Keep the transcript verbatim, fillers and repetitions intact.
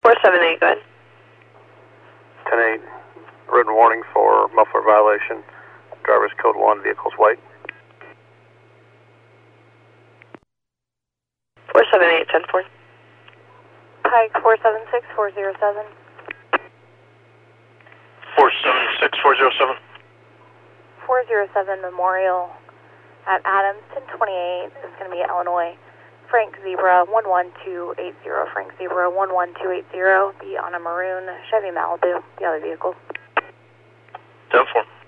four seven eight, go ahead. ten eight, written warning for muffler violation. Driver's code one, vehicle's white. four seven eight, ten four. Pike four seven six, four zero seven. four seven six, four zero seven. four zero seven Memorial at Adams, ten twenty-eight. This is going to be Illinois. Frank Zebra, one one two eight zero. Frank Zebra, one one two eight zero. Be on a maroon Chevy Malibu, the other vehicle. ten four.